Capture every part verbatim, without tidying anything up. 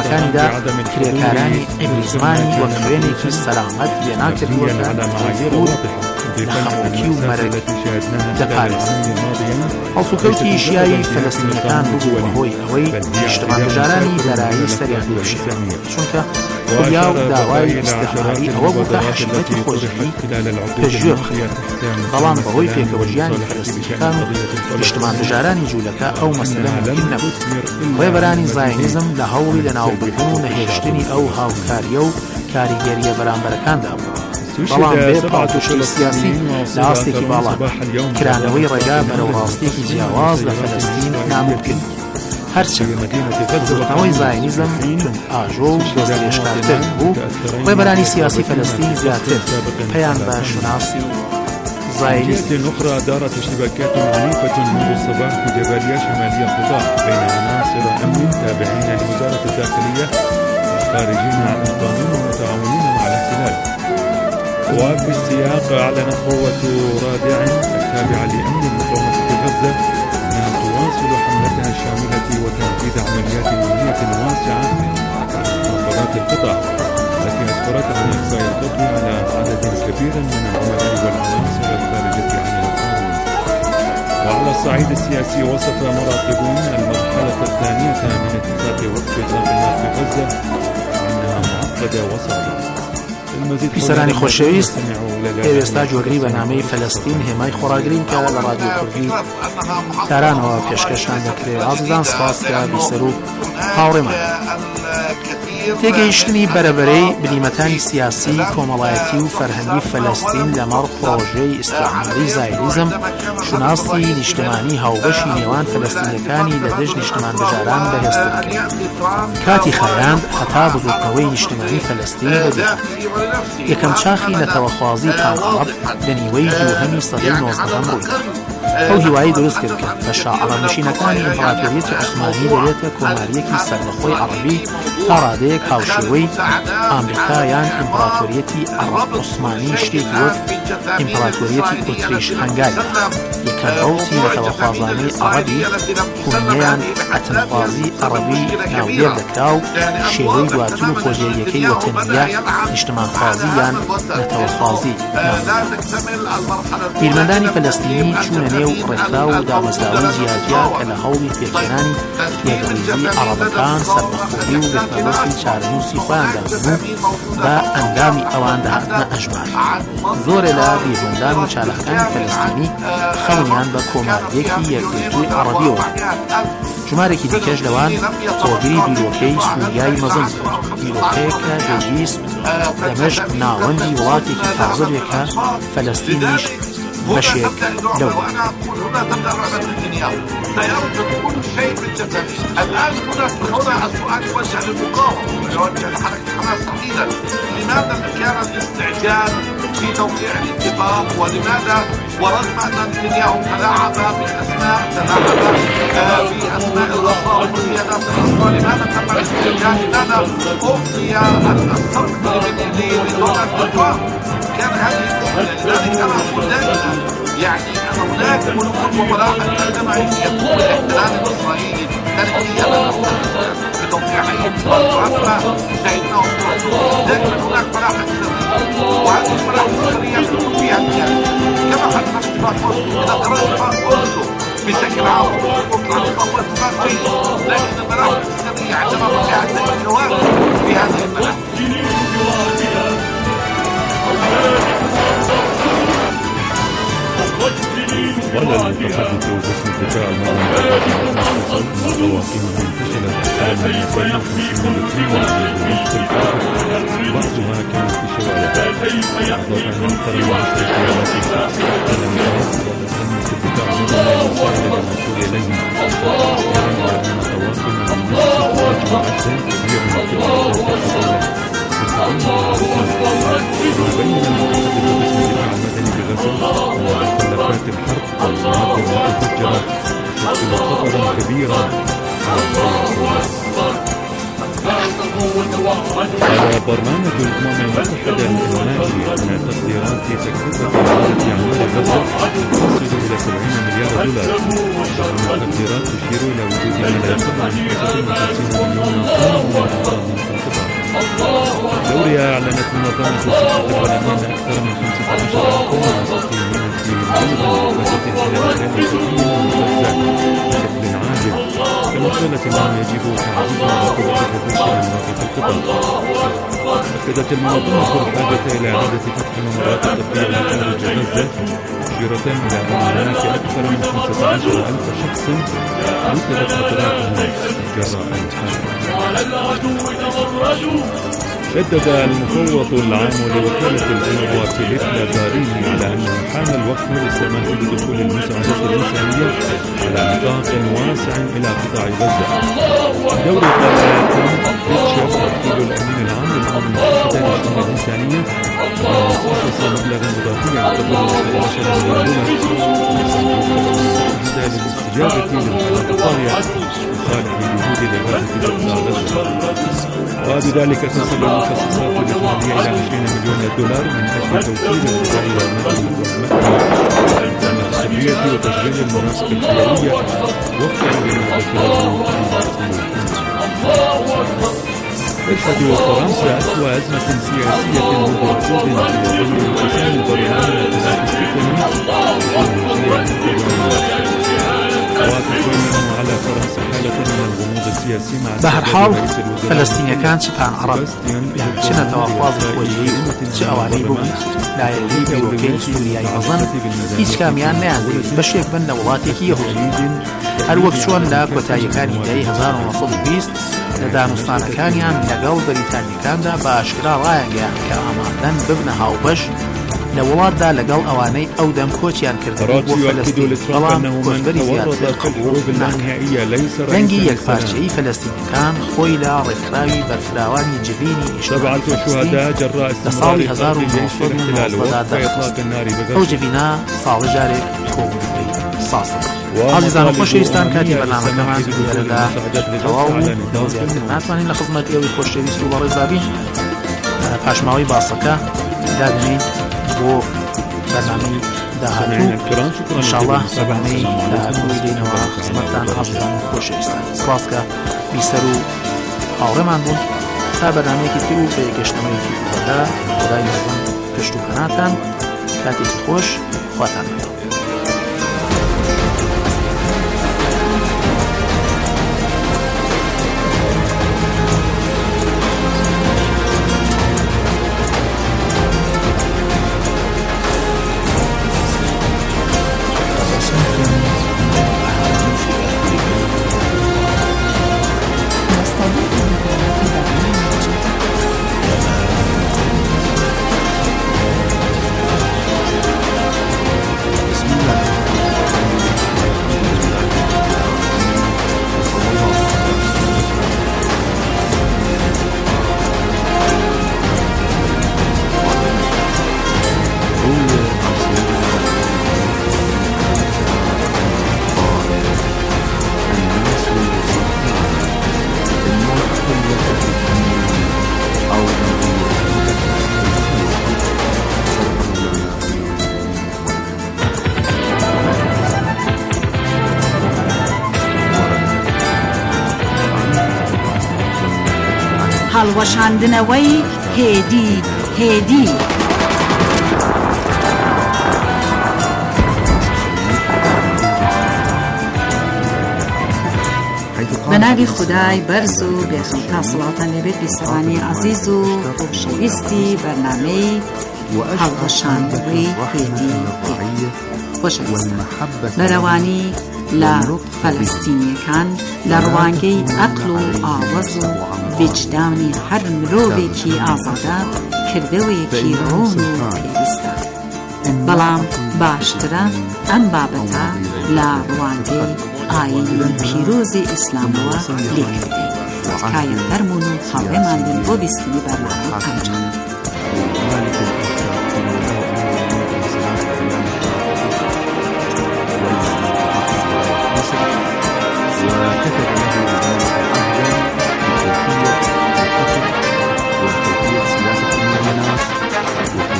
سەرەکانیدا کرێکارانی عیبری زمانی وەک خوێنێکی سەلامەت لێناکردووە لە خەمۆکی و مەرگ دەپارێزن. هەڵسوکەوتی شیایی فەلەستینیەکان بوو بەهۆی ئەوەی نیشتمانبژارانی دارایی سەریان دۆشێت، چونکە خولیا و داوای استثماری ئەوە بوو کە حەشمەتی خۆشەوی پێشگوێ بخرێت، بەڵام بەهۆی پێکەوەژیانی فەلەستینیەکان و نیشتمانبژارانی جوولەکە ئەو مەسەلە ممکن نەبوو. ڕێبەرانی زایۆنیزم لە هەوڵی لەناوبردن و نەهێشتنی ئەو هاوکاریە و کاریگەریە بەرامبەرەکاندا بوو، بەڵام بێ پاڵتوشی سیاسی لە ئاستێکی باڵا کرانەوەی ڕێگا بەرەو ڕاستێکی جیاواز لە فەلەستین ناممکن. هەرچەند زڵقەوەی زایۆنیزم ئاژۆ و دەستێشکارتر بوو، ڕێبەرانی سیاسی فەلەستین زیاتر پێیان بە شوناسی زايليست أخرى دارت اشتباكات عنيفة منذ الصباح في جباليا شمالية القطاع بين عناصر أمن تابعين لوزارة الداخلية خارجين عن القانون ومتعاونين مع الاحتلال. وفي السياق أعلنت قوة رادع التابعة لأمن المقاومة في غزة أنها تواصل حملتها الشاملة وتنفيذ عمليات أمنية واسعة على محافظات القطاع، التي أسفرت عن إخفاء القبض على عدد كبير من العملاء والعناصر الخارجة عن القانون. وعلى الصعيد السياسي وصف مراقبون المرحلة الثانية من اتفاق وقف إطلاق النار في غزة أنها معقدة وصعبة. پیسەرانی خۆشەویست، ئێستا جۆگری بەنامەی فەلەستین هێمای خۆراگرین کە لە ڕادیۆ کوردی تارانەوە پێشکەشتان دەکرێت. ئازیزان سپاس کە بیسەر و هاوڕێمان. تێگەیشتنی بەرەبەرەی بنیمەتانی سیاسی، کۆمەڵایەتی و فەرهەنگی فەلەستین لەمەڕ پرۆژەی ئیستیعماری زایۆنیزم شوناسی نیشتمانی هاوبەشی نێوان فەلەستینیەکانی لە دژ نیشتمانبژاران بەهێزتر کرد. کاتی خایاند هەتا بزوتنەوەی نیشتمانی فەلەستین بەدەهات. یەکەم چاخی نەتەوەخوازی پانعەرەب لە نیوەی دووهەمی سەدەی نۆزدەهەم ڕووی ئەو هیوایی دروست کرد کە بە شاعەڕەنشینەکانی ئیمپراتۆریەتی عوسمانی دەبێتە کۆماریەکی سەربەخۆی عەرەبی تا ڕادەیەک هاوشێوەی ئامریکا یان ئیمپراتۆریەتی عەرەب عوسمانی شتێکی وەک ئیمپراتۆریەتی ئۆتریش هەنگاری. یەکەم ڕەوتی نەتەوەخوازانەی عەرەبی کۆنیەیان ئەتەنخوازی عەرەبی ناودێر دەکرا و شێوەی دواتر و کۆژێریەکەی وەتەنیە نیشتمانخوازی یان نەتەوەخوازی ناودێر. بیرمەندانی فەلەستینی چوونە نێو ڕێکخرا و دامەزراوەی جیاجیا کە لە هەوڵی پێکهێنانی یەکریزی عەرەبەکان سەربەخۆیی و بێتمەبەستی چارەنووسی خۆیاندا بوو بە ئەندامی ئەوان دەهاتنە ئەژمار. زۆرێ لە بیرمەندان و چالاکانی فەلەستینی خەونیان بە کۆماریەکی یەکگرتووی عەرەبیەوە. ژمارێکی دیکەش لەوان هۆگری بیرۆکەی سووریای مەزن بوو، بیرۆکەیە کە دەویست دەمەشق ناوەندی وڵاتێکی تازەیەکە فەلەستینیش بشيك لو وأنا أقول هنا تبدأ رغبة نتنياهو لا يرجع كل شيء بالجزائر. الآن هنا هنا السؤال يوجه للمقاومة ويوجه لحركة حماس تحديدا، لماذا كان الاستعجال في توقيع الاتفاق؟ ولماذا ورغم أن نتنياهو تلاعب بالأسماء، تلاعب بأسماء الأسرى وقيادات الأسرى، لماذا تم الاستعجال؟ لماذا أعطي الصفقة لدونالد ترامب؟ كان هذه لذلك أنا أقول دائما يعني أن هناك ملوك وملاحق عندما يقوم بالاحتلال الإسرائيلي تركيا بتوقيع أي اتفاق وعندما شهدناه لكن هناك ملاحق سرية، وهذه الملاحق السرية تكون فيها النهاية كما حدث في اتفاق أوسلو. إذا قرأت اتفاق أوسلو بشكل عام وطلع اتفاق اتفاق جيد، لكن الملاحق السرية عندما وقعت الجواب في هذه الملاحق قال المتحدث باسم الدفاع المدني مع طواقمه انتشلت أكثر من مئتين وخمسين مترا وبنفس الوقت بعضها كانت في شوارع أضاف أن أكثر من عشر سيارات في الدفاع المدني المساعدة للوصول إليهم، وأن طواقم المنصة مجموعة هي منطقة وبين المتحدث باسم الدفاع المدني بغزة ومخلفات الحرب والمواد المتفجرة تشكل خطرا كبيرا على قال برنامج الأمم المتحدة الإنمائي أن تقديرات تكلفة إعادة أعمال غزة تصل إلى سبعين مليار دولار، والتقديرات تشير إلى وجود ما لا يقل عن خمسة وخمسين مليون طن من منظمة الصحة العالمية أكثر من خمسة عشر ألف وستمائة مريضا بوفاة بشكل عاجل. كما قالت أنه يجب تعزيز وقوة تدريس مناطق القطاع. أكدت المنظمة الحاجة إلى إعادة فتح ممرات التربية خارج غزة، مشيرة إلى أن هناك أكثر من خمسة عشر ألف شخص نقلت أطرافهم جراء الحرب. شدد المفوض العام لوكالة الأنروا فيليب لازاريني على أنه حان الوقت للسماح بدخول المساعدات الإنسانية على نطاق واسع إلى قطاع غزة. دور قناة بيتشيف وكيل الأمين العام للأمم المتحدة للشؤون الإنسانية خصص مبلغا إضافيا يقدر سبعة عشر مليون دولار للاستجابة للحالات الطارئة لصالح جهود الإغاثة في غزة، وبذلك تصل المخصصات الإجمالية إلى عشرين مليون دولار من أجل توفير الغذاء والمأوى والتربية وتشغيل المناطق الحيوية وفقا للمذكرات. تشهد فرنسا أسوأ أزمة سياسية منذ عقود في ظل انقسام البرلمان والتنافس الديمقراطي. وتكون على فرنسا حالة من الغموض السياسي مع بهر حال فلسطينيەکان چپان عرب يعني چنە تەواخواز خۆیی چ ئەوانەی بوون لایەکی بیرۆکەی سووریای مەزن هیچ کامیان نەیاندێت بەشێک بن لە وڵاتێکی یەهودی هەر وەک چۆن لە کۆتاییەکانی دەی هەزار و نۆ سەد و بیست لە دانوستانەکانیان لەگەڵ بەریتانیەکاندا بە ئاشکرا ڕایانگەیان کە ئامادەن ببنە هاوبەش لە وڵاتدا لەگەڵ ئەوانەی ئەو دەم کۆچیان کردبوو بۆ فەلەستین، بەڵام کۆچبەری زیاتر قبوڵ ناکرد. دەنگی یەکپارچەیی فەلەستینیەکان خۆی لە ڕێکخراوی بەرفراوانی جبینی ئیشتیماعی فەلەستین لە ساڵی هەزار و نۆ سەد و نۆزدە دەخست. ئەو جبینە ساڵی جارێک کۆبوونەوەی ساسە. عزیزان و خۆشەویستان، کاتی بەرنامەکەمان دیارەدا تەواو بوو. زیاتر ناتوانین لە خزمەت ئێوەی خۆشەویست و بەڕێز بابین. پاشماوەی باسەکە دادنین بۆ بەرنامەی داهاتوو ئینشاڵڵا بەرنامەی داهاتووی دێنەوە خزمەتتان عزیزان و خۆشەویستان. سپاس کە بیسەر و هاوڕێمان بوون تا بەرنامەیەکی تر و بە یەکگەشتنەوەیەکی خۆدا. خدای میهرەبان پشت و پەناتان، کاتێکی خۆش، خواتان لەگەڵ. هەڵوەشاندنەوەی هێدی هێدی بە ناوی خودای بەرز و بێخەڵتا سڵاتان لێبێت بیسەوانی عەزیز و خۆشەویستی بەرنامەی هەڵوەشاندنەوەی هێدی هێدی. خۆشەویستان، بەرەوانی لە فەلەستینیەکان لە ڕوانگەی عەقڵ و ئاوەز و وجدانی هەر مرۆڤێکی ئازادە کردەوەیەکی ڕۆن و پێویستە، بەڵام باشترە ئەم بابەتە لە ڕوانگەی ئاینی پیرۆزی ئیسلامەوە لێکردین. تکایە فەرموون و هاوڕێمان بن بۆ بیستنی بەرنامە ئەنجام.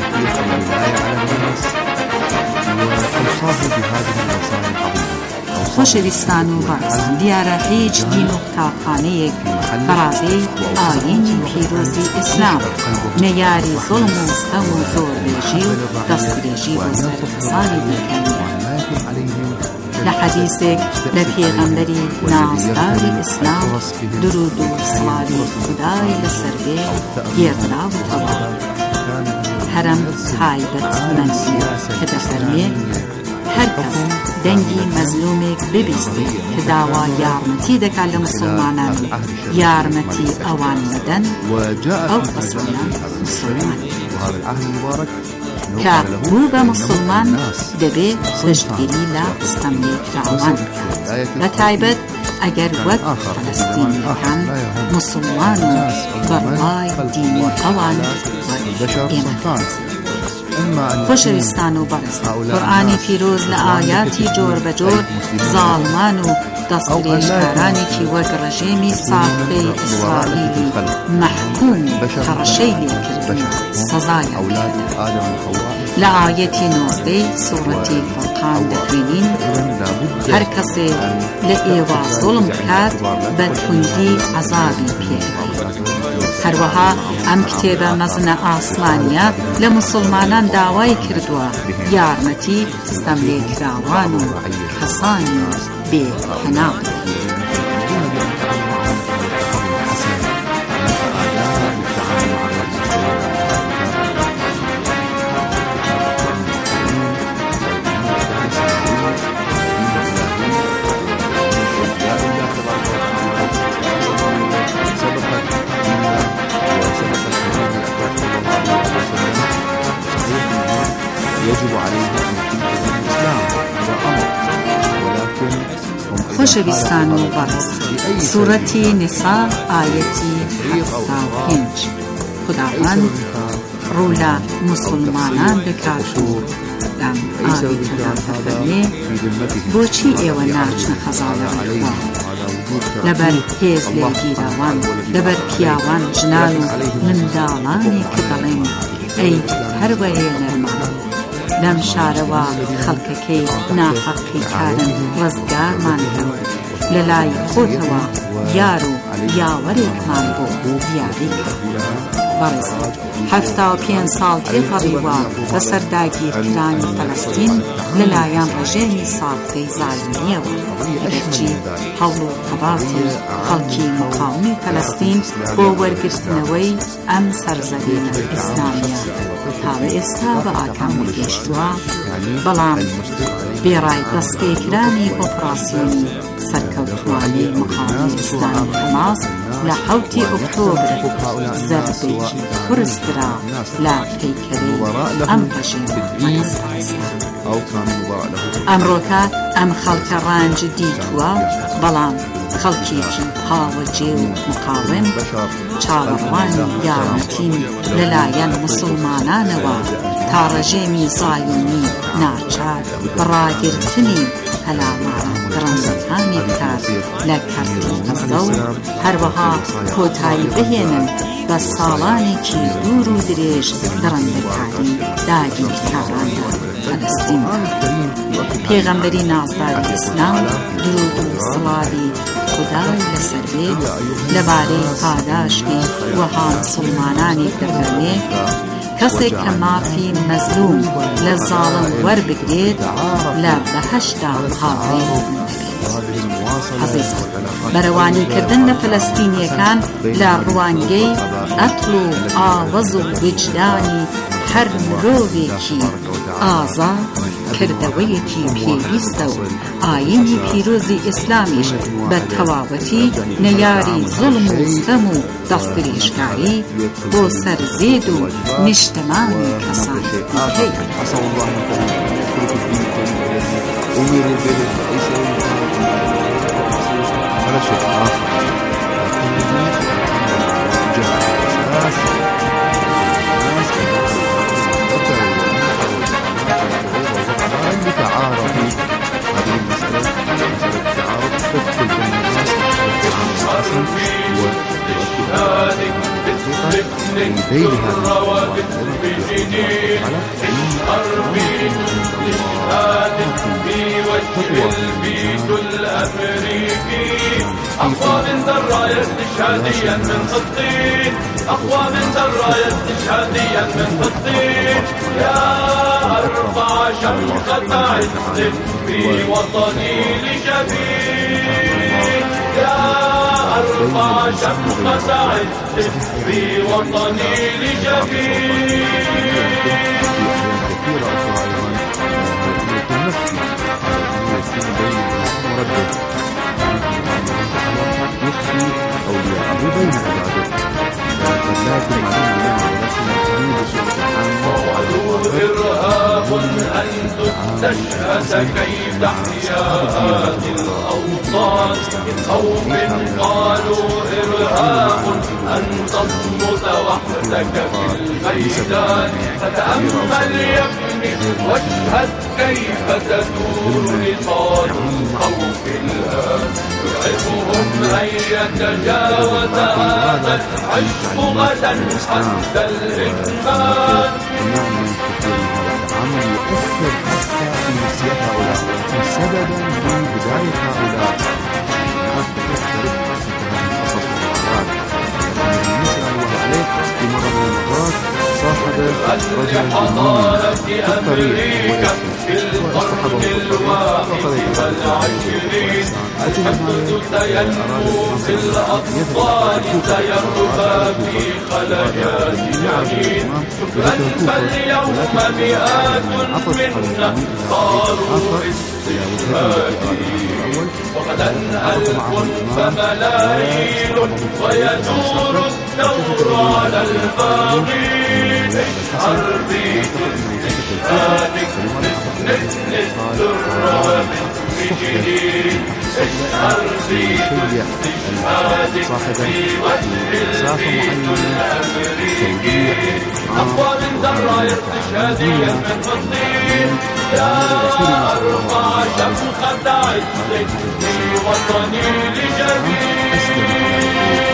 بهذه الرسائل العظيمة خۆشەویستان و بەڕێزان، دیارە هیچ دین و قوتابخانەیەک بەڕادەی ئایینی پیرۆزی ئیسلام نەیاری زوڵم و ستەم و زۆربێژی و دەستدرێژی بۆ سەر کەسانی دیکەنیە. لە حەدیثێک لە پێغەمبەری نازداری ئیسلام درود و سڵاوی خودای لەسەر بێ گێڕراوتەوە. هەرم تایبەتمەندی کە دەفەرمێ هەر کەس دەنگی مەزلومێک ببیستێ کە داوا یارمەتی دەکات لە مسلمانان و یارمەتی ئەوان مەدەن، ئەو کەسانە مسلمان کە بوو بە مسلمان دەبێت پشتگیری لە ستەملێکراوان بکات، بە تایبەت ئەگەر وەک فەلەستینیەکان مسلمان و بەڕوای دینی ئەوان ئێمە. خۆشەویستان و بەڕێزان، قورئانی پیرۆز لە ئایاتی جۆر بە جۆر زاڵمان و دەستدرێژکارانێکی وەک ڕژێمی ساختەی ئیسرائیلی مەحکوم کە ڕەشەی لێکردن سەزایان دەدا. لە ئایەتی نۆزدەی سوورەتی فورقان دەخوێنین هەر کەسێ لە ئێوە زوڵم بکات بە توندی عەزابی پێدەدەین. هەروەها ئەم کتێبە مەزنە ئاسمانیە لە مسلمانان داوای کردووە یارمەتی ستەملێکراوان و کەسانی بێپەنا بدەین. خۆشەویستان و بەڕێزان، سوورەتی نیسا ئایەتی هەفتا و پێنج خوداوەند ڕوو لە مسلمانان دەکات و لەم ئایەتەدا دەفەرمێ بۆچی ئێوە ناچنە خەزانەوەی خوا لەبەر هێز لێگیراوان، لەبەر پیاوان ژنان و منداڵانی کە دەڵێن ئەی هەروەیە نەرمان لەم شارەوە خەڵکەکەی ناحەقی کارن ڕزگارمان کەم لە لای خۆتەوە یار و یاوەرێکمان بۆ دیاری کە. بەڕێزان، هەفتا و پێنج ساڵ تێپەڕیوە بەسەر داگیرکرانی فەلەستین لەلایەن ڕژێمی ساختەی زایۆنیەوە، لەبەرچی هەوڵ و قەباڵی خەڵکی مقاومی فەلەستین بۆ وەرگرتنەوەی ئەم سەرزەویە ئیسلامیە تاوە ئێستا بە ئاکامی گەیشتووە، بەڵام بێڕای دەستپێکرانی ئۆپراسیۆنی سەرکەوتووانەی مقاومی ئیسلامی حەماس لە حەوتی ئۆکتۆبر زەربێکی قورسدرا لە پەیکەری ئەم ڕژێمە مەنەسەرەستا. ئەمڕۆکە ئەم خەڵکە ڕەنج دیتووە، بەڵام خەڵکێکی هاوەجێ و مقاوم چاوەڕوانی یارمەتین لەلایەن مسلمانانەوە تا ڕژێمی زایۆنی ناچار بەڕاگرتنی هەلامارە درەنگەکانی بکات لە کەرتی غەزە و هەروەها کۆتایی بهێنن بە ساڵانێکی دوور و درێژ درەنگەکانی داگیرکاراندا فەلەستین. پێغەمبەری نازداری ئیسلام درود و سڵاوی خودای لەسەر بێ لەبارەی پاداشتی وەها مسلمانانی دەفەرمێ کەسێک کە مافی مەزلوم لە زاڵم وەربگرێت لە بەهەشتا هاوڕێ عزیزان، بەرەوانیکردن لە فەلەستینیەکان لە ڕوانگەی ئەقڵ و ئاوەز و وجدانی هەر مرۆڤێکی ئازاد کردەوەیەکی پێویستە و ئایینی پیرۆزی ئیسلامیش بە تەواوەتی نەیاری زوڵم و ستەم و دەستدرێژکاری بۆ سەرزێد و نیشتەمانی کەسان هەیە. بين هذه الروابط في جنين الحرب استشهاد في وجه البيت الأمريكي، أقوى من ذرايا استشهاديا من فلسطين، أقوى من ذرايا استشهاديا من فلسطين. يا أرفع شمخة عز في وطني لشبيه، يا أرفع شمخة عز في وطني لشبيه. قالوا إرهاب أن تستشهد كي تحيا هذه الأوطان، خوف قالوا إرهاب أن تصمت وحدك في الميدان. فتأمل يا ابني واشهد كيف تدور نضال الخوف الآن، يرعبهم أن يتجاوز هذا العشق غدا حتى الإدمان. العمل يؤثر حتى في نفسيات هؤلاء، سببا لبداية هؤلاء في مرة من المرات صاحب رجل أمامي في الطريق واصطحبه في الطريق الحقد سينمو في الأطفال سيربى في خلايا اليمين. فاليوم مئات منا صاروا استشهادي، وغدا ألف فملايين، ويدور الدور على الباغي. اشعر باستشهادك مثل الدر ومثل اشعر باستشهادك في وجه البيت الأمريكي، أقوى من ذرايا استشهاديا من فلسطين. يا أرفع شمخة عز في وطني لجميل.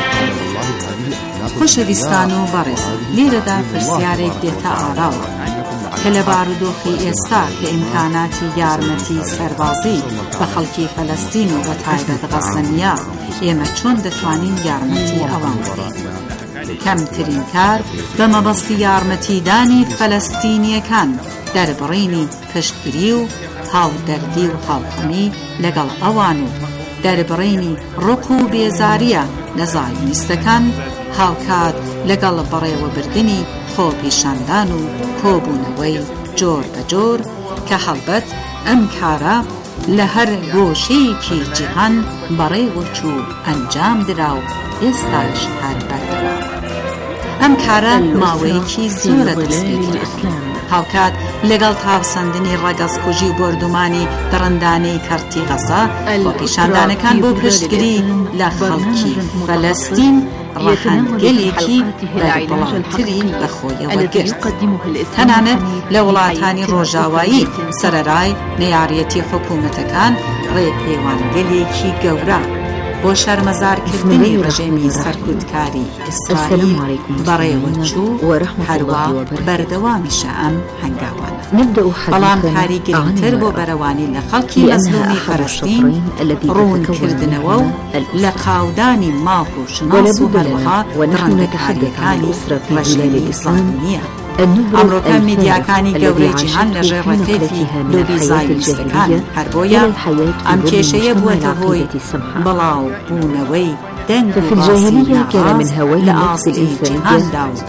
خۆشەویستان و بەڕێزان، لێرەدا پرسیارێک دێتە ئاراوە کە لە بارودۆخی ئێستا کە ئیمکاناتی یارمەتی سەربازی بە خەڵکی فەلەستین و بە تایبەت غەزەنیە، ئێمە چۆن دەتوانین یارمەتی ئەوان بدەین؟ کەمترین کار بە مەبەستی یارمەتیدانی فەلەستینیەکان دەربڕینی پشتگیری و هاودەردی و هاوخەمی لەگەڵ ئەوان و دەربڕینی ڕق و بێزاریە لە زایۆنیستەکان، هاوکات لەگەڵ بەڕێوەبردنی خۆپیشاندان و کۆبوونەوەی جۆر بە جۆر کە هەڵبەت ئەم کارە لە هەر گۆشەیەکی جیهان بەڕێوەچوو ئەنجام درا و ئێستاش هەر بەردەوام. ئەم کارە ماوەیەکی زۆرە دەست پێ کرا. هاوکات لەگەڵ تاوسەندنی ڕەگەزکوژی و بردومانی دڕندانەی کەرتی غەزا، خۆپیشاندانەکان بۆ پشتگیری لە خەڵکی فەلەستین ڕەهەندگەلێکی بەربڵاوتری بەخۆیەوە گرت. تەنانەت لە وڵاتانی ڕۆژاوایی سەرەرای نەیاڕیەتی حکوومەتەکان ڕێپێوانگەلێکی گەورە بۆ شەرمەزارکردنی ڕژێمی سەرکوتکاری ئیسرائیل بەڕێوەچوو هەروە بەردەوامیشە ئەم هەنگاوانە. بەڵام کاریگەرتر بۆ بەرەوانی لە خەڵکی مەزلومی فەلەستین ڕوونکردنەوە و لە قاودانی ماڵ و شناس و هەروەها ڕەندەکاریەکانی ڕژێمی زانیە. ئەمڕۆکە میدیاکانی گەورەی جیهان لە ژێڕەکەی لۆبی زایۆنیستەکان هەر بۆیە ئەم کێشەیە بووەتە هۆی بەڵاو بوونەوەی دەنگ و باسی ناڕاست لە ئاستی جیهاندا و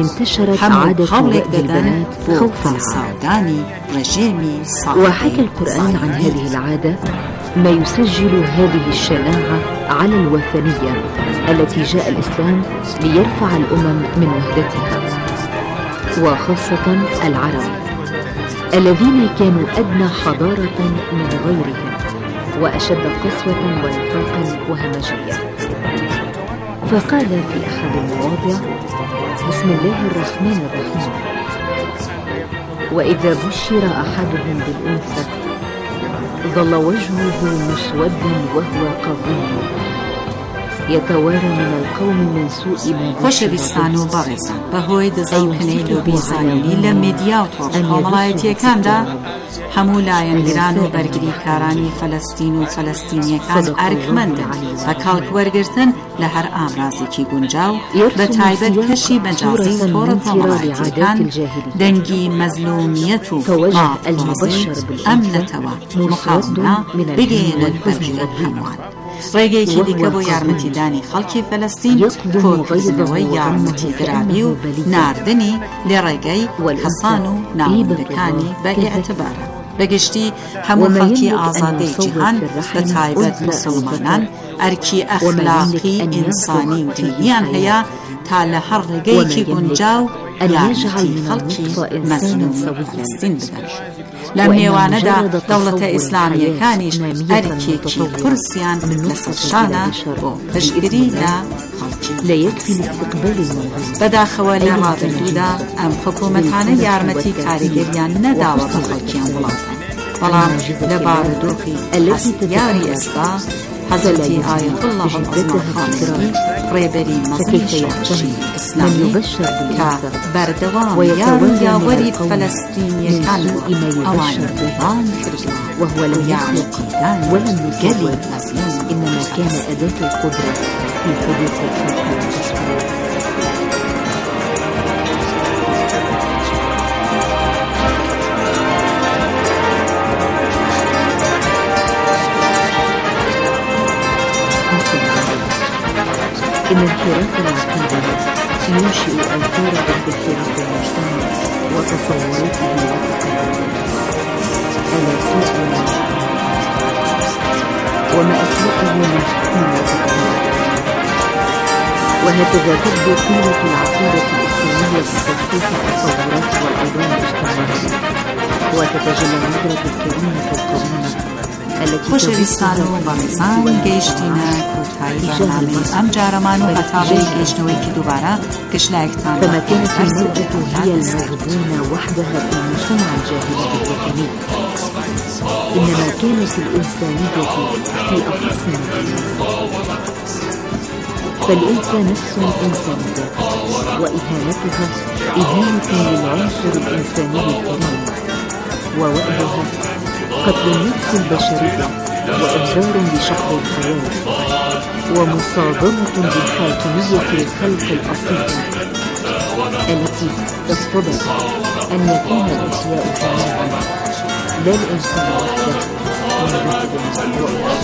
هەموو هەوڵێک دەدەن بۆ پاساودانی ڕژێمی ساڵحی. وحكى القرآن عن هذه العادة ما يسجل هذه الشناعة على الوثنية التي جاء الإسلام ليرفع الأمم من وحدتها، وخاصة العرب الذين كانوا أدنى حضارة من غيرهم وأشد قسوة ونفاقا وهمجية. فقال في أحد المواضع: بسم الله الرحمن الرحيم: وإذا بشر أحدهم بالأنثى ظل وجهه مسودا وهو كظيم يتوارى من القوم من سوء ما خۆشەویستان و بەڕێزان بەهۆی دەزەڵکنەی لۆبیزانینی لە مێدیا و تۆڕکۆمەڵایەتیەکاندا هەموو لایەنگران و بەرگریکارانی فەلەستین و فەلەستینیەکان ئەرکمەندن بە کاڵکوەرگرتن لە هەر ئامرازێکی گونجاو بە تایبەت کەشی مەجازی و تۆڕە کۆمەڵایەتیەکان دەنگی مەزلومیەت و مافڵازی ئەم نەتەوە مخاومە بگەێنن بەرگری هەمووان. ڕێگەیەکی دیکە بۆ یارمەتیدانی خەڵکی فەلەستین کۆکردنەوەی یارمەتی درابی و ناردنی لێ ڕێگەی حەسان و ناوەندەکانی بە ئێعتبارە بەگشتی هەموو خەڵکی ئازادەی جیهان بە تایبەت موسڵمانان ئەرکی ئەخلاقی ئینسانی و دینیان هەیە تا لە هەر ڕێگەیەکی گونجاو یارمەتی خەڵکی مەزلوم فەلەستین بدەن. لە نێوانەدا دەوڵەتە ئیسلامیەکانیش ئەرکێکی قورسیان لەسەر شانە بۆ پشتگیری لە خەڵکی. بەداخەوە لە ڕابردوودا ئەم حکوومەتانە یارمەتی کاریگەریان نەداوە بە خەڵکیان وڵاتان، بەڵام لە بارودۆخی هەستیاری ئێستا حەزرەتی ئایەتوڵڵاه العەظیم خامنەئی ڕێبەری مەزنی شەڕشی ئیسلامی کە بەردەوام یاریاوەری فەلەستینیەکان ئەوان ڕێبان کردووە و یارمەتیدانی گەلی مەزلوم إنما كان أداة القدرة في حدوث الفتح والتشكيل. إن انحراف العقيدة ينشئ آثار ضد اضطراب المجتمع وتصوراته وتقاليده. ألا سوء ما وما أسوأه من حكم وتقاليد. وهكذا تبدو قيمة العقيدة الإسلامية في تثقيف التصورات والأوضاع الاجتماعية، وتتجلى النظرة الكريمة القويمة خۆشەویستان و بەڕێزان گەیشتینە کۆتایی بەرنامەی ئەم جارەمان و هەتاڕێی گەیشتنەوەیکی دووبارە گەشتلایەکتان فما كانت المرأة هي الموجودة وحدها في مجتمع الجاهلية الوطني، إنما كانت الإنسانية في أخص مكان. فالأنثى نفس إنسانية، وإهانتها إهانة للعنصر الإنساني الكريم، ووأدها قتل النفس البشرية وإبزار بشحذ الحياة ومصادمة بالحاكمية الخلق الأصيلة التي تقتضي أن يكون الأشياء جميعا لا الإنسان وحده من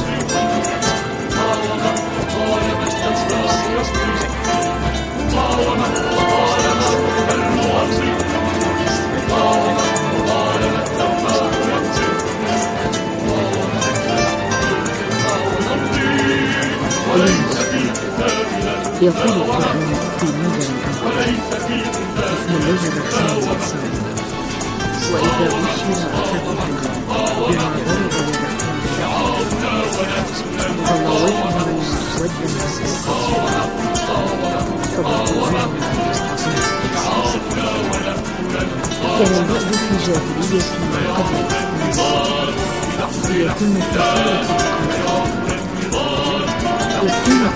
يقول القرآن في موضع آخر: بسم الله الرحمن الرحيم. وإذا بشر أحدهم بما ضرب لرحمن فلا وجهه مسودا كان الرأي في جاهلية من قبل الإسلام ليتم التصرف القيمة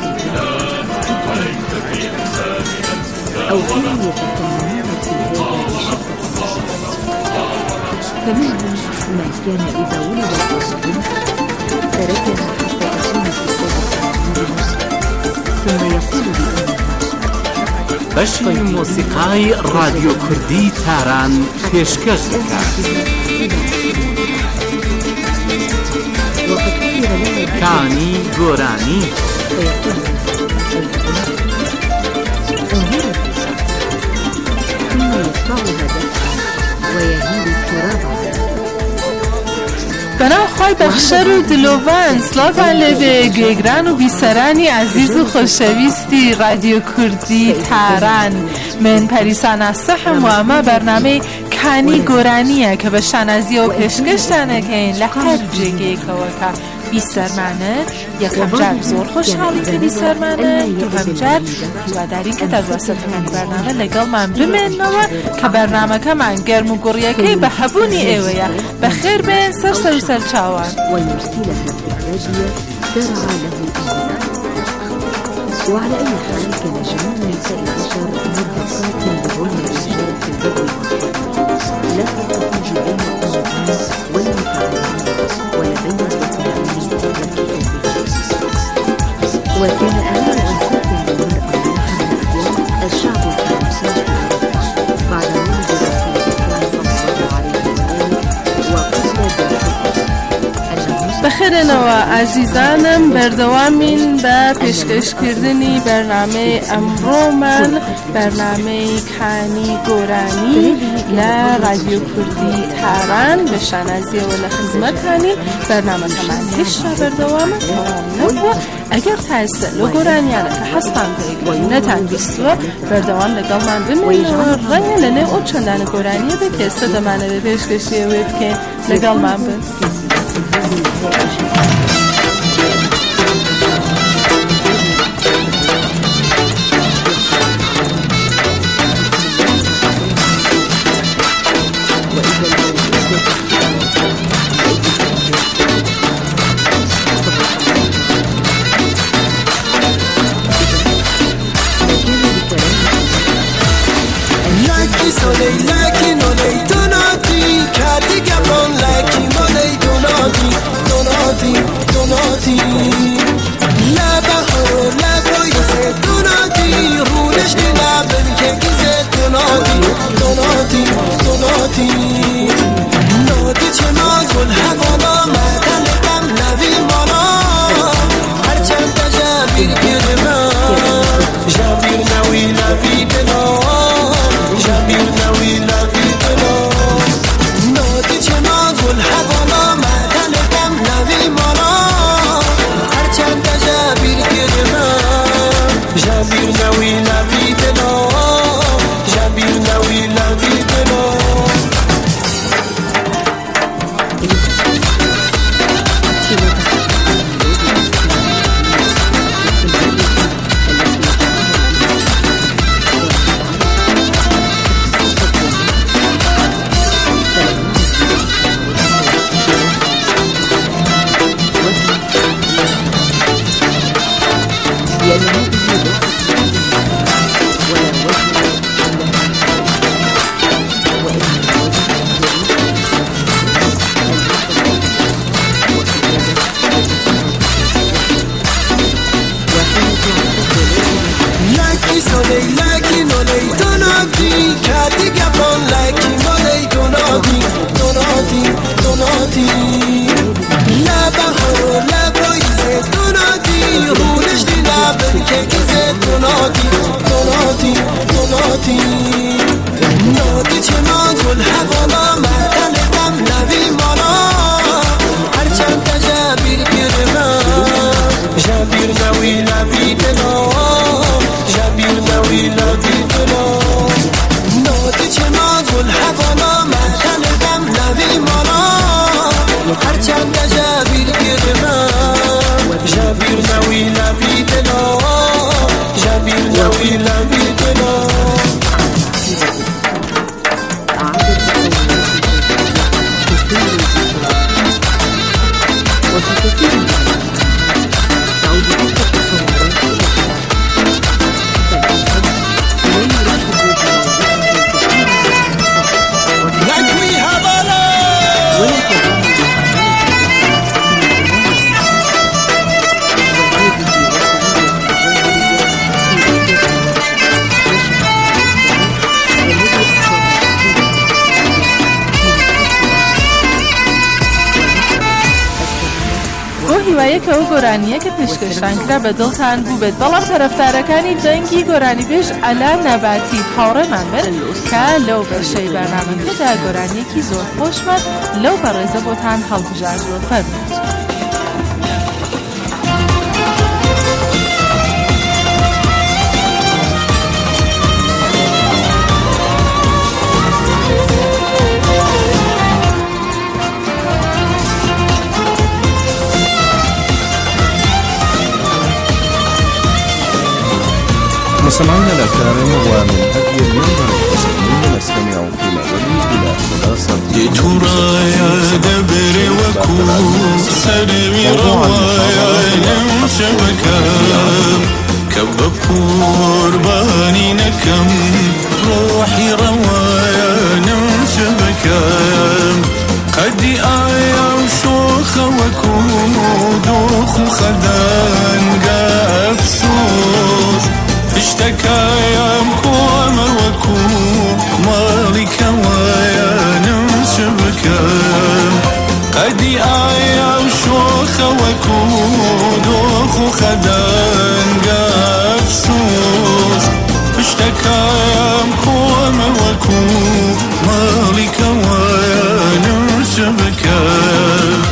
أو كانوا يتكلمون في هذا بشكل فمنهم من كان إذا ولد طفل تركها حتى تكون في السابق ثم يقول بأنها بەشی مۆسیقای رادیۆ کوردی تاران پێشکەش دەکات. کانی گۆرانی بەناوخوای بەخشەر و دلۆڤان سڵاوان لەبێ گوێگران و بیسەرانی عزیز و خۆشەویستی رادیۆ کوردی تاران. من پەریسان ئاستەحم و ئەمە بەرنامەی کانی گۆرانیە کە بە شانازیەوە پێشکەشتانەکەین لە هەر جێگەیەکەوە کە بیسەرمانە. یەکەم جار زۆر خۆشحاڵی کە بیسەرمانە، دووهەم جار هیوادارین کە دەرباسەکانی بەرنامە لەگەڵمان بمێنەوە کە بەرنامەکەمان گەرم و گوڕیەکەی بە هەبوونی ئێوەیە. بەخێر بێن سەر سەر سەر چاوان. ويرسلها في الراديو ترعى له الأملاك. إنما كان إذا ولد طفل تركها حتى تكون في السابق ثم يقول بأنها وعلى أي حال كان جميع نساء البشر مرهقات لظلم الرجال في البدء والخطر، لا فرق بين المؤمنين والمتعلمين ولا بين الرجال والكتابين. وكان أهم أنفاق للمرأة من الأديان الشعب الفرنسي في أوروبا بعد مولد رسول الله صلى الله عليه وسلم وقبل ذلك. بخیر نوا عزیزانم، بردوامین به پیشکشکردنی برنامه امرو من برنامه کانی گورانی لرادیو کردی تهران به شنازی و لخدمت هانی برنامه کمان هیچ را بردوامه تمام نبود. اگر تحصیل و گورانی آن که هستم دیگر نتان بیستو بردوام لگل من بمین و رنگ لنه او چندان گورانی به که صد منه به پیشکشی وید که لگل من بمین. هیوایەکە ئەو گۆرانیە کە پێشکەشانکرا بە دڵتان بوو بێت، بەڵام تەرەفدارەکانی دەنگی گۆرانی بێژ ئەلا نەباتی هاوڕێمان بن کە لەو بەشەی بەرنامەکەدا گۆرانیەکی زۆر خۆشمان لەو بەڕێزە بۆتان هەڵبژاردووە. فەرموویت. مستمعينا الأكارم، ومن أجل اليوم المستمعين نستمع في الأول إلى خلاصة ترايا دبر وكو سرمي روايا نمشبكا كب قرباني نكم روحي روايا نمشي بكم قدي آيا وشوخ وكود دوخ وخدان قافسوس اشتكايا مكوم وكو مالي كوايا نمشي بكم قدي آيا وشوخ وكود دوخ وخدان قافسوس اشتكايا مكوم وكو مالي كوايا نمشي بكم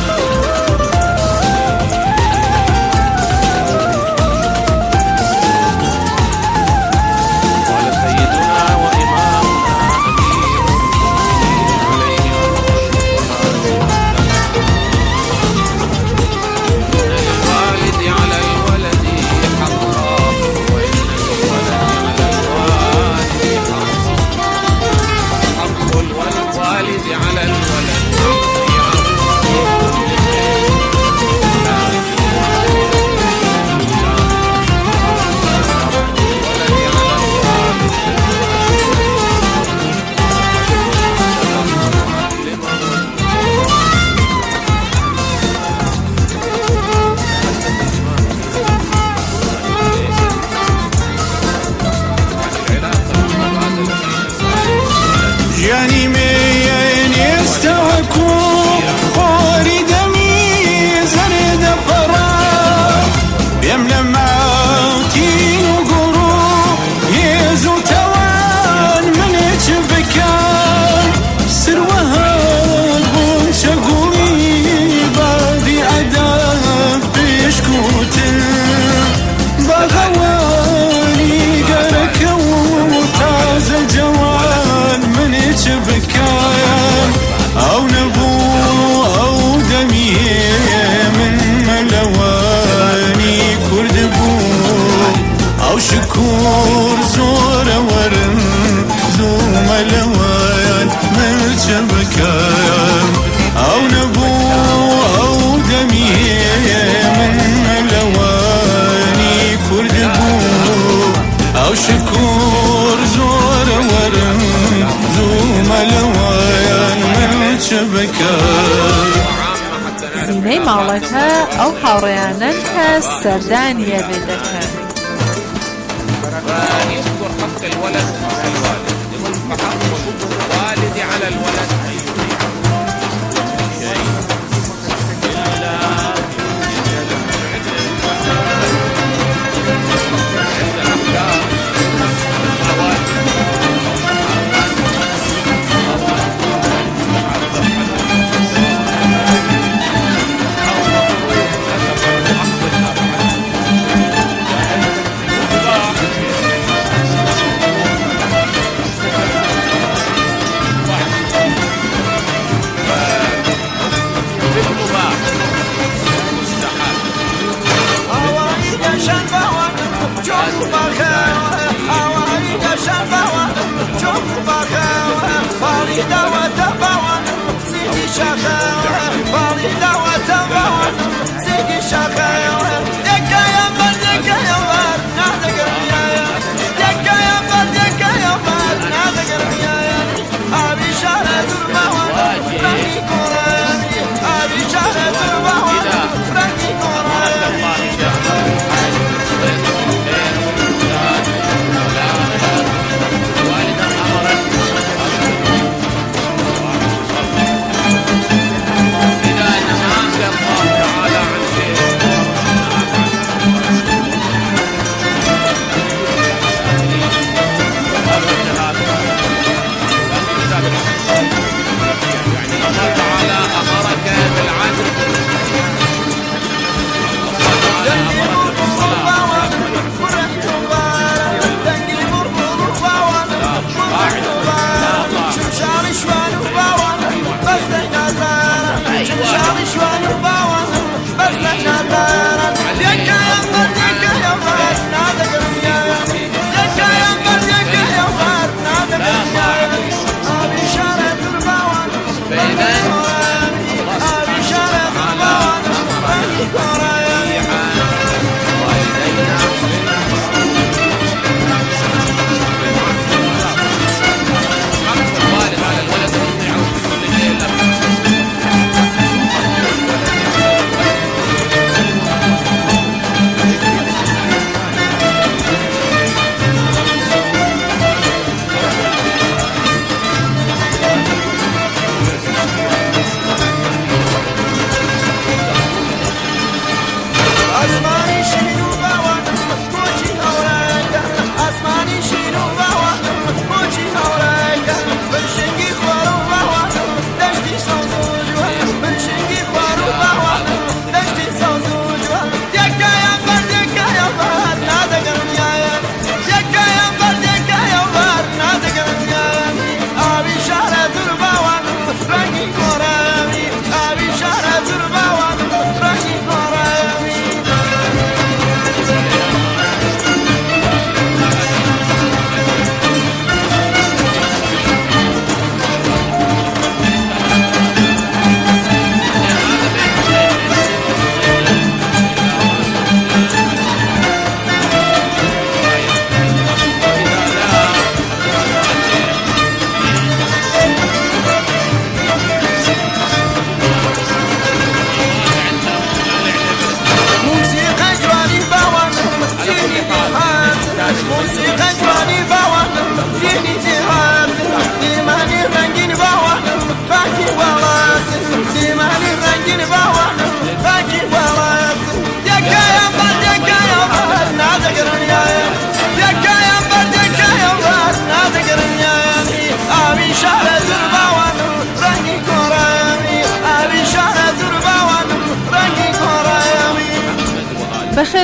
جاني مين يستوكو خوري دمي زرد فرا بيملى معوتين وقرو يزو توان من اتبكان سروها قنش قولي بادي عداب بشكوتن بغواني قرك وتاز الجوان من بكايا أو نبو أو دمي من ملواني كردبو أو شكور زور ورن ذو ملوان ملش بكايا أو نبو أو دمي من ملواني كردبو أو شكور زور ورن زینەی ماڵەکە ئەو هاوڕێیانن کە سەردانیە بێ دەکەن. يذكر حق الولد فحق الوالد على الولد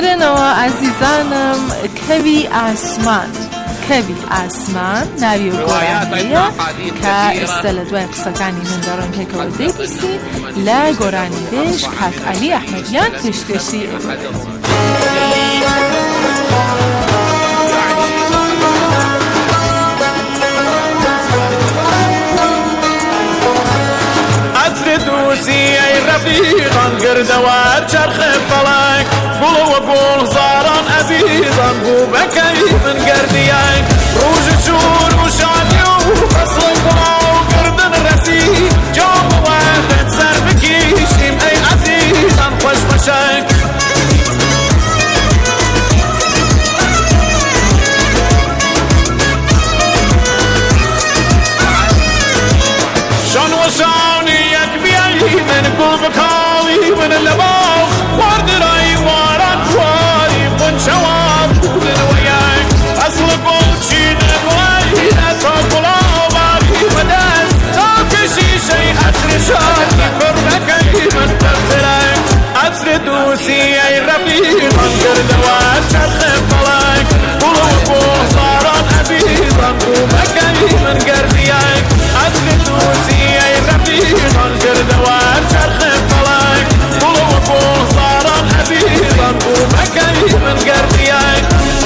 بخیرنەوە ئازیزانم کەوی ئاسمان کەوی ئاسمان ناوی و گۆرانیە کە ئێستا لە دوای قسەکانی من دەڕۆین پێکەوە دەیبیستین لە گۆرانی بێژ کاک عەلی ئەحمەدیان پێشکەشی دوسی ای رفیقان گردوار چرخ فلک گل و گل زاران عزیزان بو بکی من گردیک روز شور و شادی و فصل گلا و گردن رسی جام و وقت سر بکیشیم ای عزیزان خوش مشک شان و شانی من گل بکاوی من لباخ ورد رای وارد واری من شواب بودن ویای اصل گل چیدن وی اتا گلا باری و دست تا کشی شی عطر شادی پر بکی من تبترک عطر دوسی ای رفیقان گردوار چرخ فلک گل و گل زاران عزیزان بو بکی من گردیک عطر دوسی ای رفیقان گردوار چرخ فلک گل و گل زاران عزیزان بو بکی من گردیک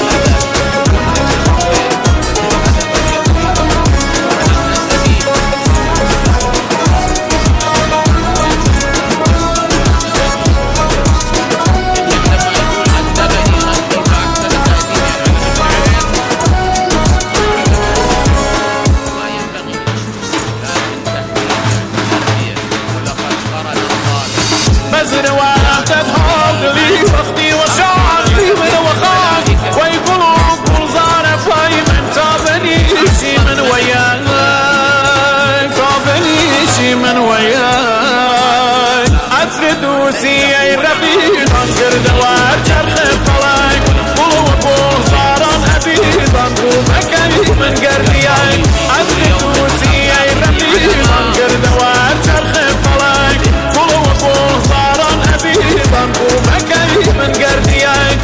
من وياك عطر دوسي اي رفيقان گردوار چرخ فلك گل و گل زاران عزیزان بو بکی من گردیک عطر دوسي اي رفيقان گردوار چرخ فلك گل و گل زاران عزیزان بو بکی من گردیک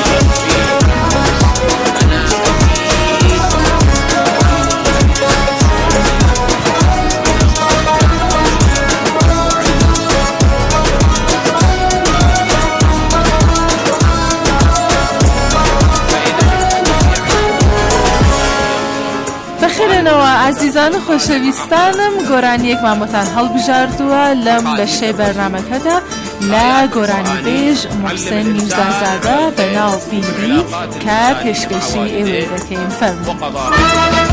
بخیرنەوە ئازیزان خۆشەویستانم گۆرانیەکمان بۆتان هەڵبژاردووە لەم بەشەی بەرنامەکەدا لە گۆرانی بێژ موحسێن میرزازادە بە ناو پیندی کە پێشکەشی ئێوە دەکەین فەرموو.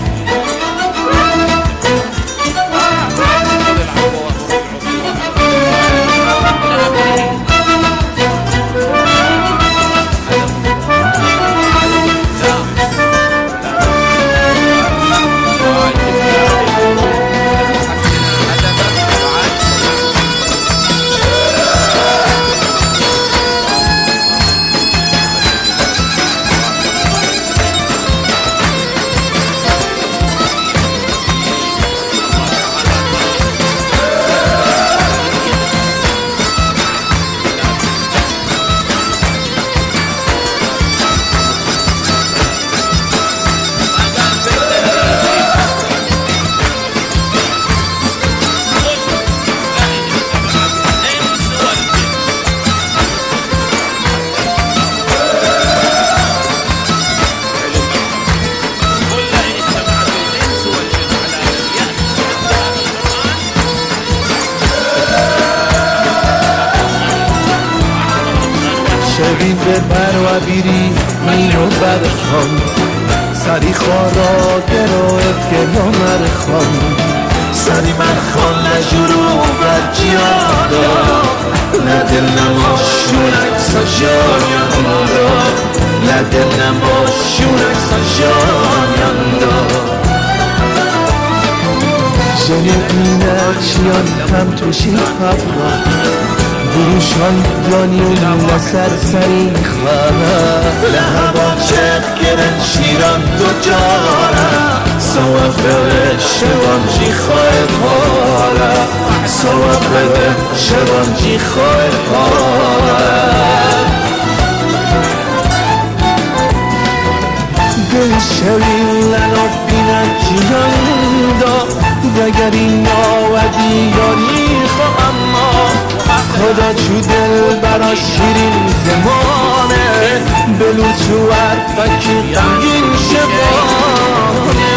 شویم به بر و بیری مینو برخان سری خوانا گرایت که نامر خان سری مرخان نجورو بر جیادا لدل نماشون اکسا جانیاندا لدل نماشون اکسا جانیاندا جنب مینکشیان هم توشی خبرا بروشان دانیون لسر سری خواه لحبا چخ گرن شیران دو جارا سوا بره شبان جی خواه پارا سوا بره شبان جی خواه پارا شوی لنو بینن جیان دا دگر این ناودی یاری خو اما خدا چو دل برا شیرین زمانه بلوچو عرفکی غمگین شبانه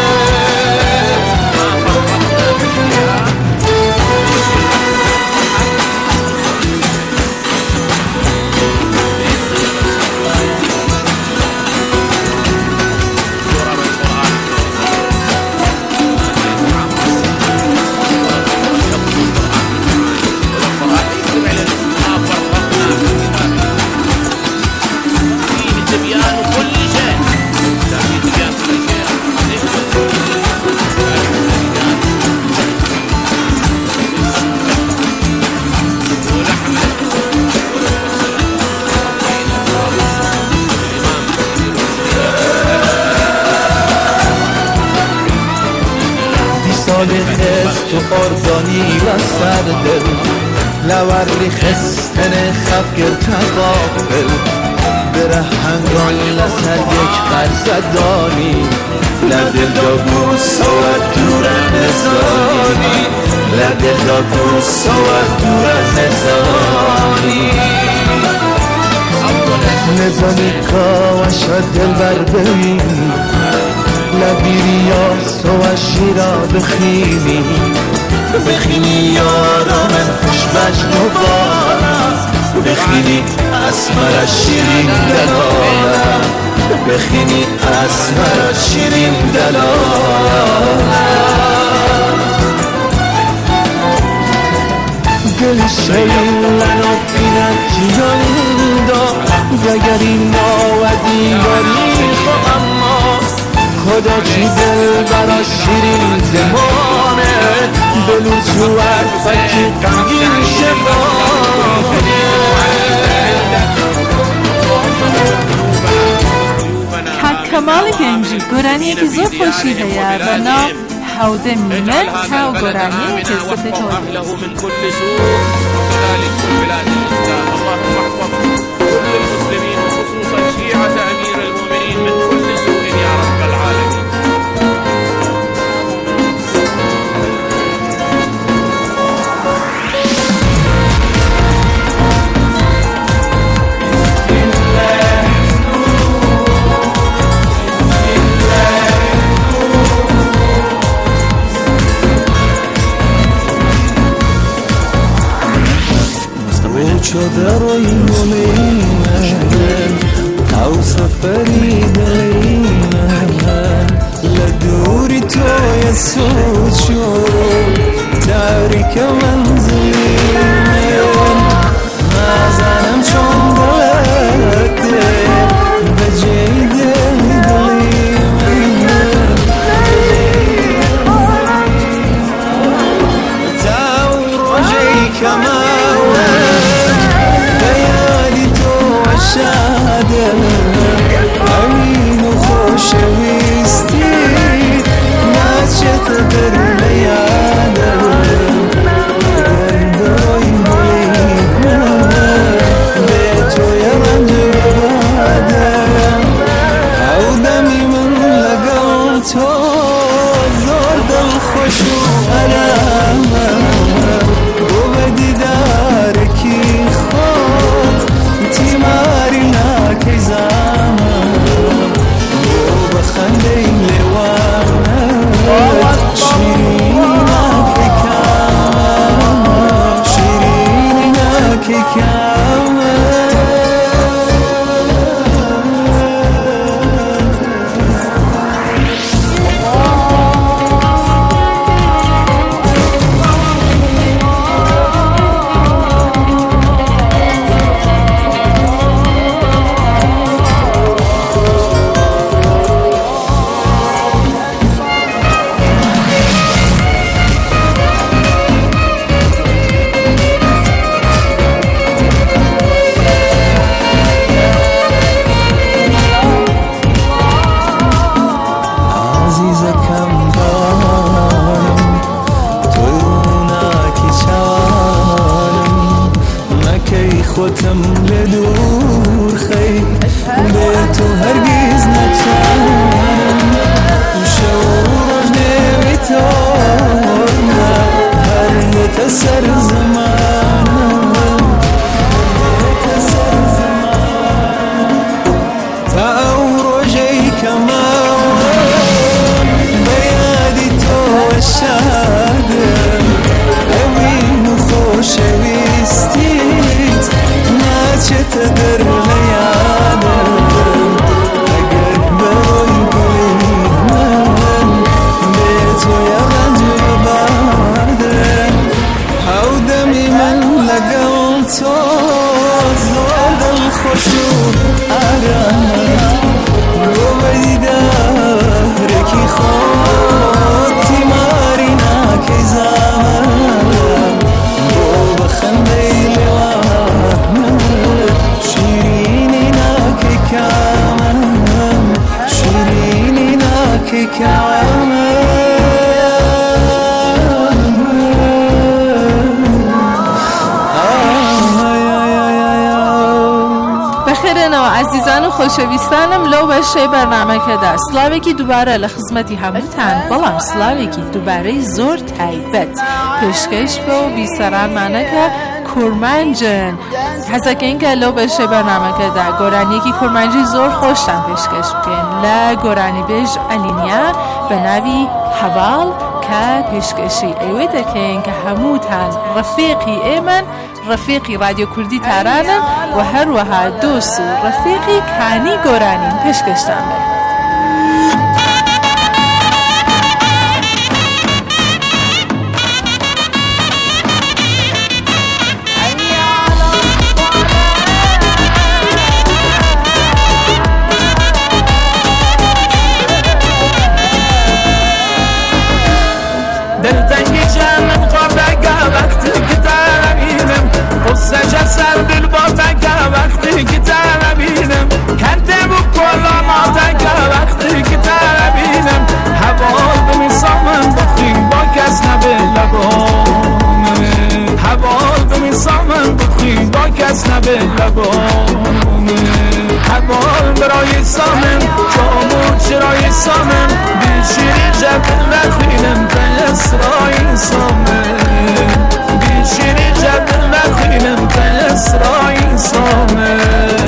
خست و قربانی و سردل لوری خستن خفگر تقافل بره هنگان لسر یک قرصدانی لدل دا بوس و دور نزانی لدل دا بوس و دور نزانی نزانی کاوش دل بر ببینی لبیریا سو شیرا بخینی بخینی یارا من خوشبش دوباره بخینی اسمر شیرین دلاله بخینی اسمر شیرین دلاله گل شوی لنو بینن جیان دا دگر این ناودی یاری خو اما خدا چی دل برا شیرین زمانه بلوچو عرفکی غمگین شبانه کمال گنجی گرانی که زور خوشی هیا و نام حوده میمن تا گرانی که صفت تولی من كل سوء وكذلك في بلاد الإسلام اللهم احفظ كل المسلمين وخصوصا شيعة أمير المؤمنين من كل سوء يا رب العالمين شده روی من او سفری دلی من لدوری توی سود شد تاریک منزلی من مازنم چون دلده به جای دلی من تاو روژی کمان شاده امین و خوشویستی نچت در میاده گردای ملیک به توی رنج بباده او دمی من لگم تو زور دل خوش و علامه گو به دیدار کی خود تیماری ناکی زمان گو بخنده این لیوانت شیرین ناکی کامه شیرین ناکی کامه عزیزان و خۆشەویستانم لەو بەشەی بەرنامەکەدا سلااوێکی دووبارە لە خزمەتی هەمووتان بەڵام سلااوێکی دووبارەی زۆر تایبەت پێشکەش بە و بیسەرانمانەکە کورمانجن حەزەکەین کە لەو بەشەی بەرنامەکەدا گۆرانیەکی کورمانجی زۆر خۆشتان پێشکەش بکەین لە گۆرانی بێژ ئەلینیا بە ناوی هەواڵ کە پێشکەشی ئەوەی دەکەین کە هەمووتان ڕەفیقی ئێمەن ڕەفیقی رادیۆ کوردی تارانن و هەروەها دۆست و ڕەفیقی کانی گۆرانین پێشکەشتان بێ. سر دل با تکه وقتی که تربینم کرده بو کلاما تکه وقتی که تربینم حوال بمیسامم بخیم با کس نبه لبانه حوال بمیسامم بخیم با کس نبه لبانه حوال برای سامم جامو چرای سامم بیشیر جبل نخینم تا اسرای سامم بیشیر جبل نخینم تا اسرای سامم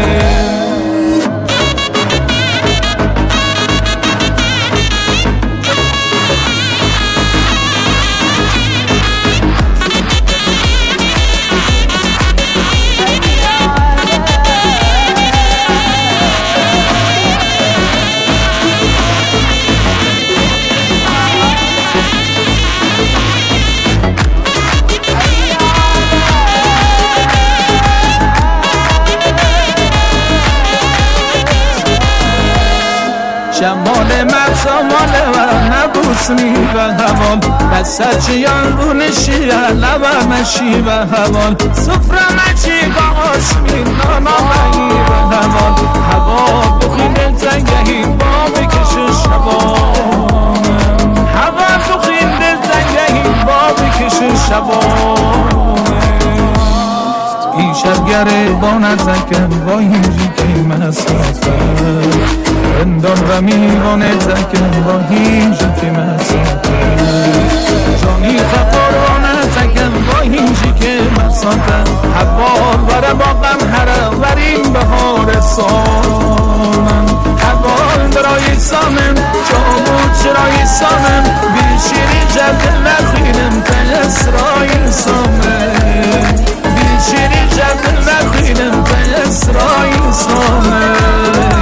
شمال مرزا ماله و نبوسنی و هوال بس هرچیان رو نشی لبا مشی و هوال سفره مچی باش می نانا بگی و هوال هوا بخین دلتنگهی با بکش شبان هوا بخین دلتنگهی با بکش شبان این شبگره با نزکن با اینجی که مسافر اندان و میوانه زکن با هینجی که مسافر جانی خفارانه زکن با هینجی که مسافر حوال وره باقم هره وریم بهار سامن حوال برای سامن جامو چرای سامن بیشیری جبل نخینم تا اسرای سامن بیشیری جبل نخینم تا اسرای سامن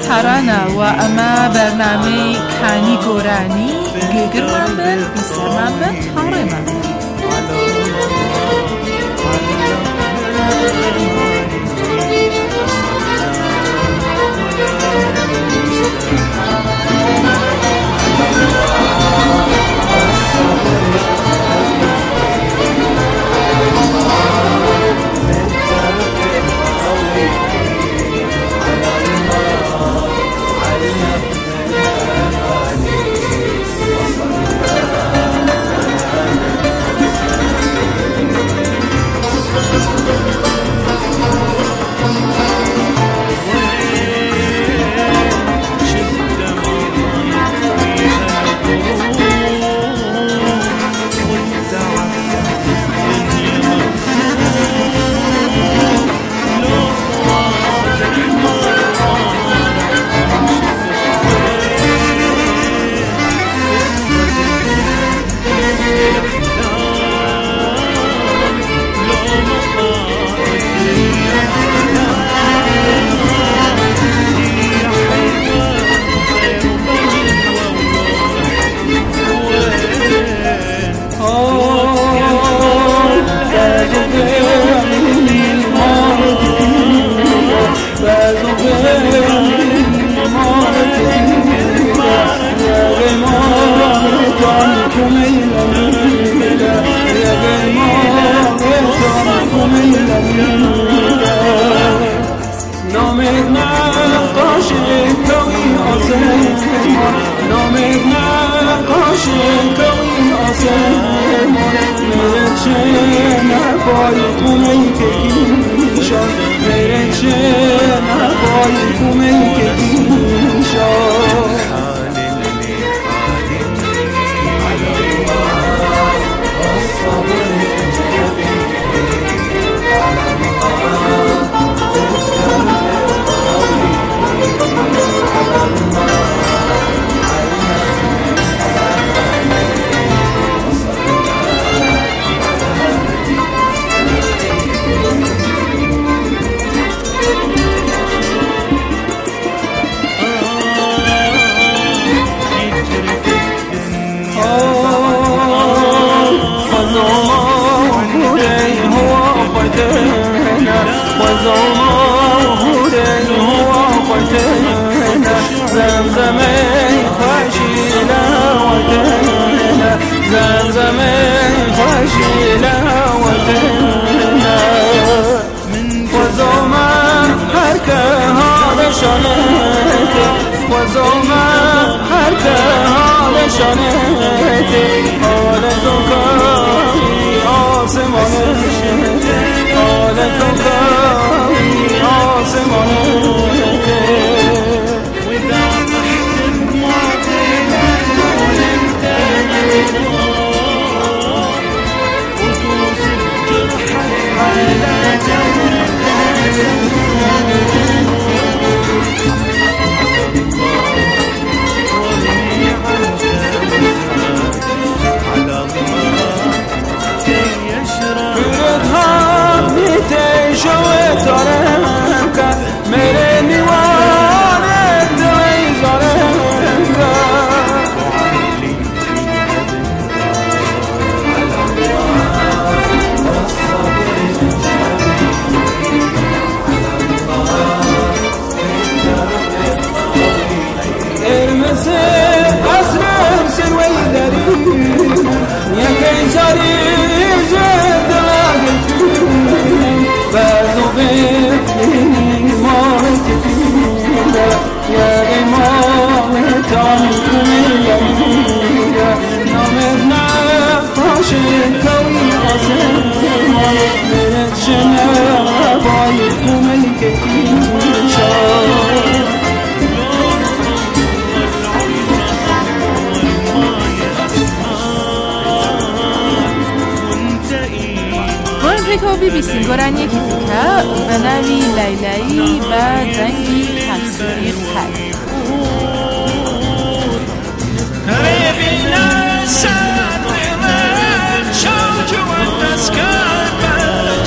ترانه و اما برنامه کانی گورانی گگر من بر بیسر من بر تاره من بر بی بیسین گرانی یکی فکر به نوی لیلی و دنگی تفسیر خیلی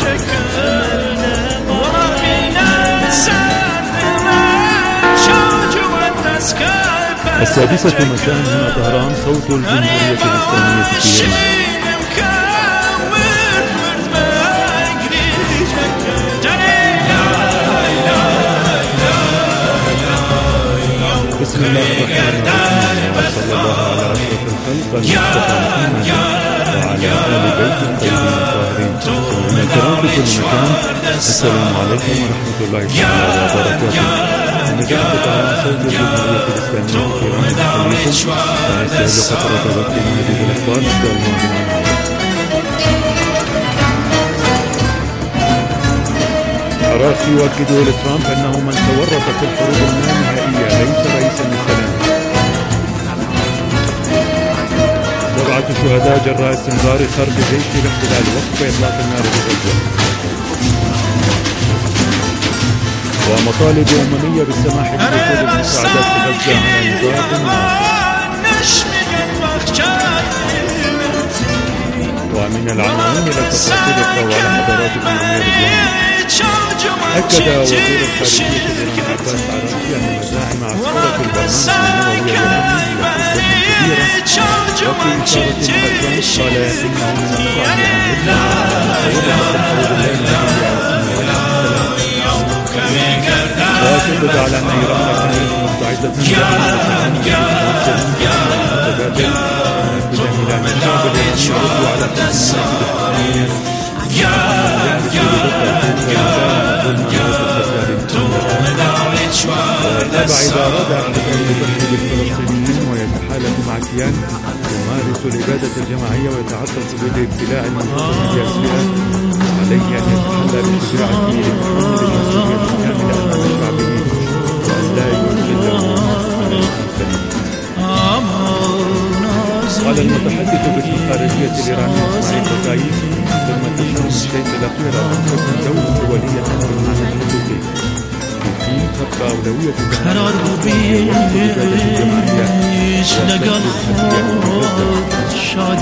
شوج السادسة مساء هنا طهران، صوت الجمهورية الإسلامية في إيران. بسم الله الرحمن الرحيم، وصلى الله على أشرف الخلق المصطفى محمد وعلى آل بيته الطيبين الطاهرين. من الكرام في كل مكان، السلام عليكم ورحمة الله تعالى وبركاته. نجاح طهران صوت الجمهورية الإسلامية في إيران تحييكم ونستهل فترة وقت جديد الأخبار. نبدأ الموضوع عنها. قرار يؤكد لترامب أنه من تورط في الحروب اللانهائية ليس رئيسا للسلام. سبعة شهداء جراء استمرار خرج جيش الاحتلال وقف إطلاق النار بغزة. ومطالب أممية بالسماح بدخول المساعدات في غزة على نطاق واسع. ومن العناوين للتفاصيل اقرأوا على حضراتكم أمير الجامعة. أكد وزير الخارجية الإيراني عباس عراقي أن مزاعم عسكرة البرنامج النووي الإيراني هي حجة كبيرة. وفي إشارة إلى ترامب قال إنه من الصعب أن يطلع وشدد على أن إيران كانت مستعدة متبادل إلى أن الشعب الإيراني يرد على تنظيمات وتابع إذا أراد احتفال بترحيب الفلسطينيين ويتحالف مع كيان يمارس الإبادة الجماعية ويتعرض لابتلاع المنطقة السياسية، عليه أن يتحلى بالشجاعة لتحمل المسؤولية الكاملة أمام شعبه وأن لا يؤجل على المسلمين. قال المتحدث باسم الخارجية الإيرانية إسماعيل بقاي كلمة شرم الشيخ الأخيرة أن تكون دولة دولية بالمعنى الحقيقي. الدين تبقى أولوية قرار بو بیش لگل خود شاد